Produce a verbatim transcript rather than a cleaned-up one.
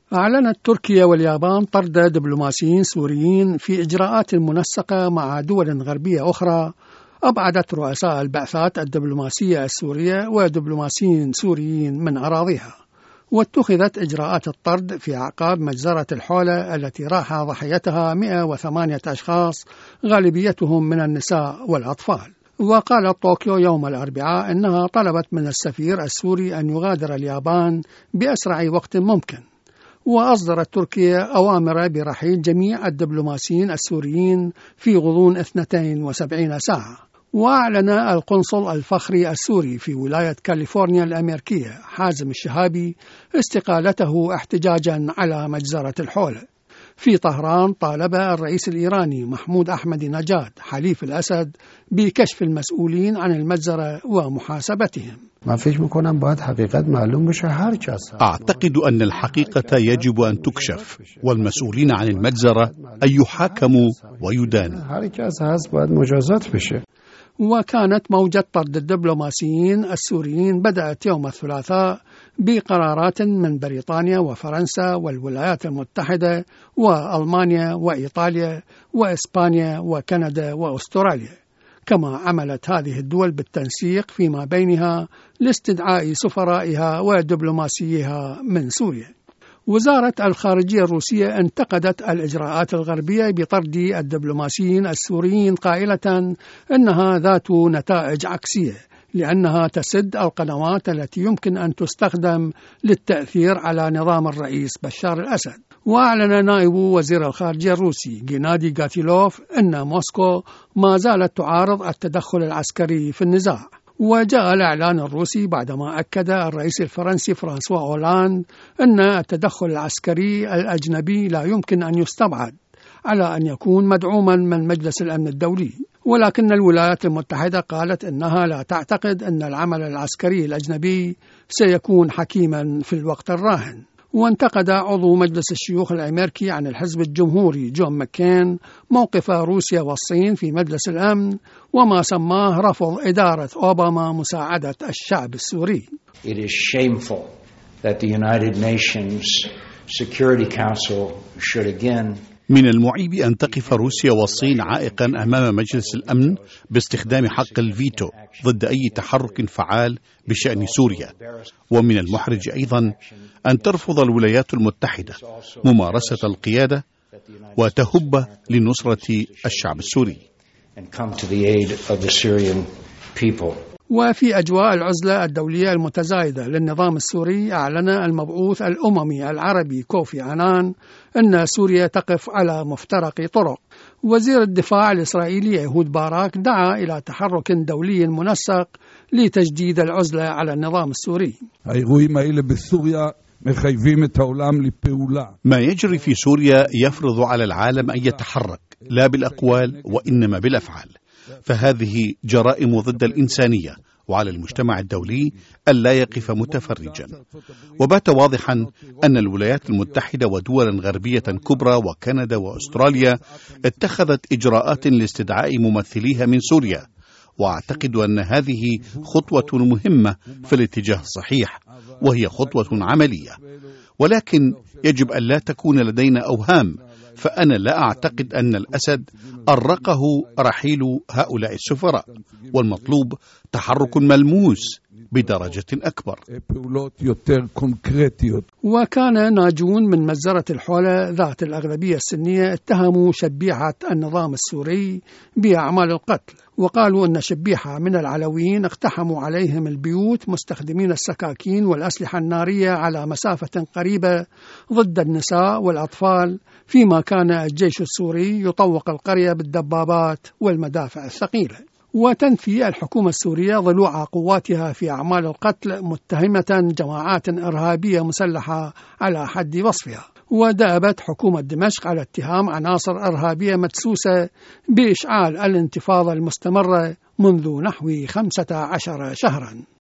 أعلنت تركيا واليابان طرد دبلوماسيين سوريين في إجراءات منسقة مع دول غربية أخرى أبعدت رؤساء البعثات الدبلوماسية السورية ودبلوماسيين سوريين من أراضيها، واتخذت إجراءات الطرد في أعقاب مجزرة الحولة التي راح ضحيتها مئة وثمانية أشخاص غالبيتهم من النساء والأطفال. وقالت طوكيو يوم الأربعاء أنها طلبت من السفير السوري أن يغادر اليابان بأسرع وقت ممكن، وأصدرت تركيا أوامر برحيل جميع الدبلوماسيين السوريين في غضون اثنتين وسبعين ساعة. وأعلن القنصل الفخري السوري في ولاية كاليفورنيا الأمريكية حازم الشهابي استقالته احتجاجا على مجزرة الحولة. في طهران طالب الرئيس الإيراني محمود أحمد نجاد حليف الأسد بكشف المسؤولين عن المجزرة ومحاسبتهم. أعتقد أن الحقيقة يجب أن تكشف، والمسؤولين عن المجزرة أن يحاكموا ويدانوا. وكانت موجة طرد الدبلوماسيين السوريين بدأت يوم الثلاثاء بقرارات من بريطانيا وفرنسا والولايات المتحدة وألمانيا وإيطاليا وإسبانيا وكندا وأستراليا، كما عملت هذه الدول بالتنسيق فيما بينها لاستدعاء سفرائها ودبلوماسيها من سوريا. وزارة الخارجية الروسية انتقدت الإجراءات الغربية بطرد الدبلوماسيين السوريين قائلة إنها ذات نتائج عكسية، لأنها تسد القنوات التي يمكن أن تستخدم للتأثير على نظام الرئيس بشار الأسد. وأعلن نائب وزير الخارجية الروسي جينادي غاتيلوف أن موسكو ما زالت تعارض التدخل العسكري في النزاع. وجاء الإعلان الروسي بعدما أكد الرئيس الفرنسي فرانسوا أولاند أن التدخل العسكري الأجنبي لا يمكن أن يستبعد على أن يكون مدعوما من مجلس الأمن الدولي، ولكن الولايات المتحدة قالت أنها لا تعتقد أن العمل العسكري الأجنبي سيكون حكيما في الوقت الراهن. وانتقد عضو مجلس الشيوخ الأمريكي عن الحزب الجمهوري جون ماكين موقف روسيا والصين في مجلس الأمن وما سماه رفض إدارة أوباما مساعدة الشعب السوري. It is shameful that the United Nations Security Council should again من المعيب أن تقف روسيا والصين عائقا أمام مجلس الأمن باستخدام حق الفيتو ضد أي تحرك فعال بشأن سوريا. ومن المحرج أيضا أن ترفض الولايات المتحدة ممارسة القيادة وتهب لنصرة الشعب السوري. وفي أجواء العزلة الدولية المتزايدة للنظام السوري، أعلن المبعوث الأممي العربي كوفي عنان أن سوريا تقف على مفترق طرق. وزير الدفاع الإسرائيلي يهود باراك دعا إلى تحرك دولي منسق لتجديد العزلة على النظام السوري. ما يجري في سوريا يفرض على العالم أن يتحرك لا بالأقوال وإنما بالأفعال، فهذه جرائم ضد الإنسانية، وعلى المجتمع الدولي ألا يقف متفرجا. وبات واضحا أن الولايات المتحدة ودول غربية كبرى وكندا وأستراليا اتخذت إجراءات لاستدعاء ممثليها من سوريا، وأعتقد أن هذه خطوة مهمة في الاتجاه الصحيح، وهي خطوة عملية، ولكن يجب أن لا تكون لدينا أوهام، فأنا لا أعتقد أن الأسد أرقه رحيل هؤلاء السفراء، والمطلوب تحرك ملموس بدرجة أكبر. وكان ناجون من مجزرة الحولة ذات الأغلبية السنية اتهموا شبيحة النظام السوري بأعمال القتل، وقالوا أن شبيحة من العلويين اقتحموا عليهم البيوت مستخدمين السكاكين والأسلحة النارية على مسافة قريبة ضد النساء والأطفال، فيما كان الجيش السوري يطوق القرية بالدبابات والمدافع الثقيلة. وتنفي الحكومة السورية ضلوع قواتها في أعمال القتل، متهمة جماعات إرهابية مسلحة على حد وصفها. ودأبت حكومة دمشق على اتهام عناصر إرهابية مدسوسة بإشعال الانتفاضة المستمرة منذ نحو خمسة عشر شهرا.